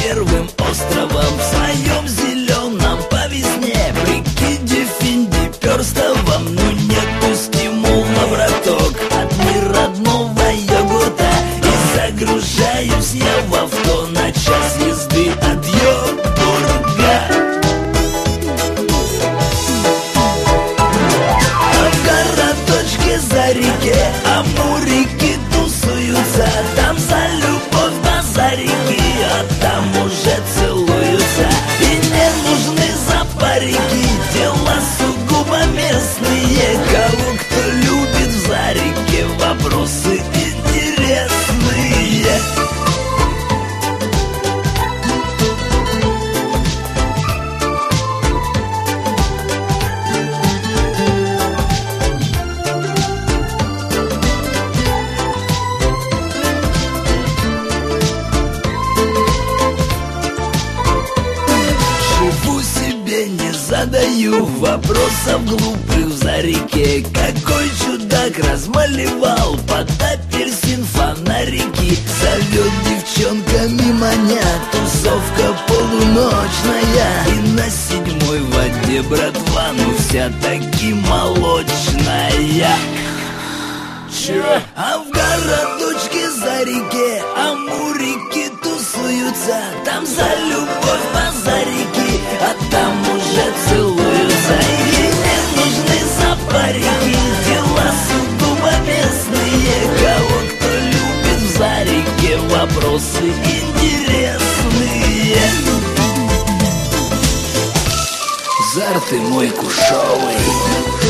первым островом в своем зеленом по весне. Прикиди Финди перстовом, ну нету стимула, браток, от неродного йогурта. И загружаюсь я в авто на час езды от Йобурга. А в городочке за реке амурики тусуются. Там за любовь базарики, а там уже целуются. И не нужны запарики, дела сугубо местные. Кого кто любит в Зарике, вопросы интересные. Живу себе, не задаю вопросов глупых в Зарике. Какой чудак размалевал под апельсин фонарики. Зовет девчонками маня, тусовка полуночная. И на седьмой воде, братва, ну вся таки молочная. Чё? А в городочке за реке амурики тусуются. Там за любовь базарики, а там уже целуются. И не нужны запарики, дела сугубо местные. Кого кто любит в Зарике, вопросы интересные. Зар ты мой кушовый.